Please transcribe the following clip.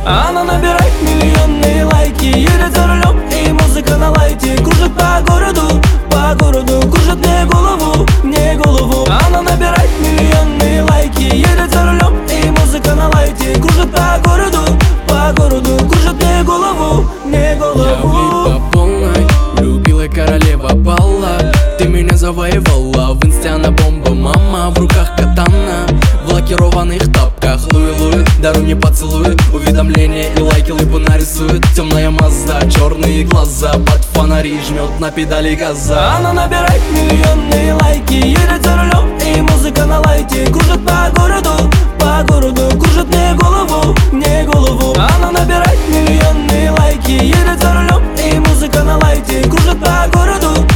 Она набирает миллионные лайки, едет за рулем и музыка на лайте. Кружит по городу, кружит мне голову, мне голову. Она набирает миллионные лайки, едет за рулем и музыка на лайте. Кружит по городу, кружит мне голову, мне голову. Я влип по полной, любила королева балла. Ты меня завоевала, в инсте она бомба, мама. В руках катана, в лакированных тапках. Луи-луи, даруй мне поцелуй. Уведомления и лайки лыбу нарисует. Темная Мазда, черные глаза, под фонари жмет на педали газа. Она набирает миллионные лайки, едет за рулем и музыка на лайте. Кружит по городу, кружит мне голову, мне голову. Она набирает миллионные лайки, едет за рулем и музыка на лайте. Кружит по городу,